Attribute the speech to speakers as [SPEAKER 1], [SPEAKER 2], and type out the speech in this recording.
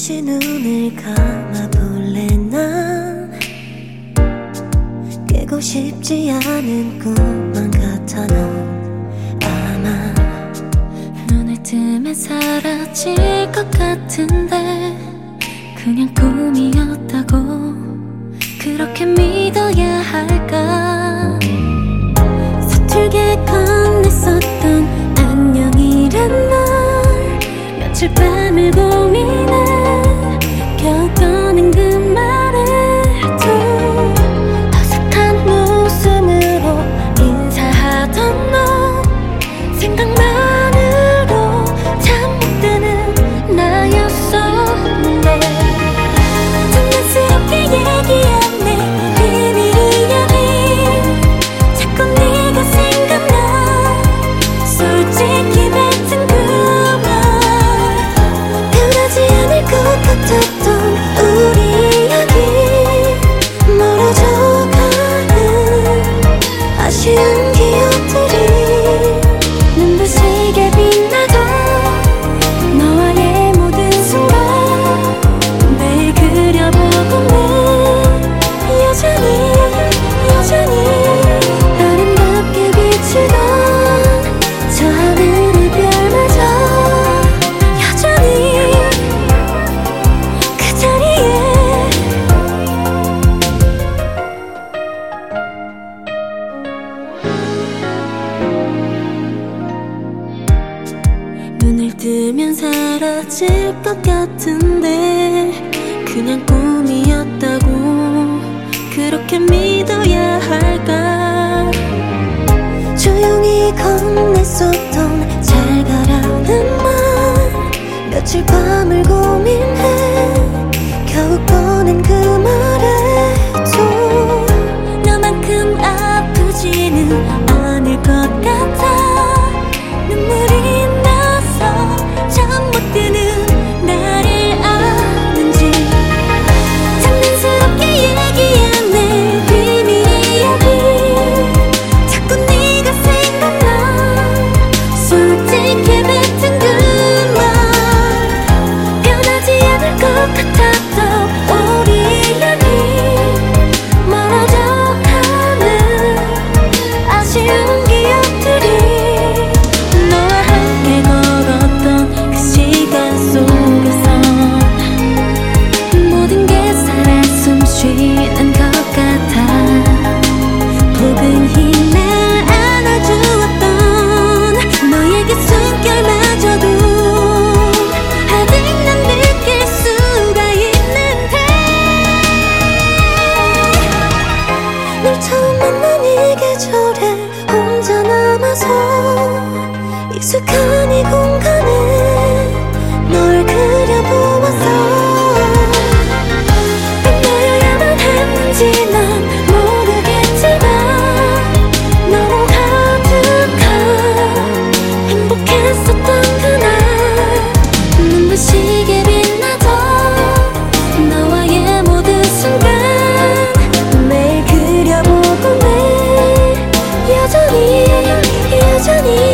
[SPEAKER 1] 다시 눈을 감아볼래. 난 깨고 싶지 않은 꿈만 같아. 넌 아마
[SPEAKER 2] 눈을 뜨면 사라질 것 같은데 그냥 꿈이었다고 그렇게 믿어야 할까. 서툴게 건넸었던 안녕이란 말 며칠 밤을 고민해 겨우 꺼낸 그 말에도 어색한 웃음으로 인사하던 너 생각만으로 잠 못 드는 나였었는데 장난스럽게 얘기한 내 비밀 이야기 자꾸 네가 생각나. 솔직히 뱉은 그 말 변하지 않을 것 같았던 우리 이야기 멀어져가는 아쉬운 기억들이 눈부시게 빛나던 너와의 모든 순간 매일 그려보고 내 여전히 아름답게 비추던 저 하늘의 별마저 여전히 그 자리에. 눈을 뜨면 사라질 것 같은데 그냥 꿈이었다고 그렇게 믿어야 할까.
[SPEAKER 1] 조용히 건넸었던 잘 가라는 말 며칠 밤을 고민해 겨우 꺼낸 그 말에도
[SPEAKER 2] 너만큼 아프지는 않을 것 같아. 눈물이 나서 잠 못 드는 나를 아는지 장난스럽게 얘기한 내 비밀 이야기 자꾸 네가 생각나. 솔직히 뱉은 그 말 변하지 않을 것 같았던 우리 이야기 멀어져가는 아쉬운 기억들이 너와 함께 걸었던 그 시간 속에서 모든 게 살아 숨쉬는 것 같아. 포근히 날 안아주었던 너에게 숨결마저도 아직 난 느낄 수가 있는데
[SPEAKER 1] 널 처음 만난 이 계절에 혼자 남아서 익숙한 이 공간에 널 그려보았어.
[SPEAKER 2] 너여야만 했는지 난 모르겠지만 너로 가득한 행복했었던 그날 눈부시게 빛나던 너와의 모든 순간 매일 그려보고 내 여전히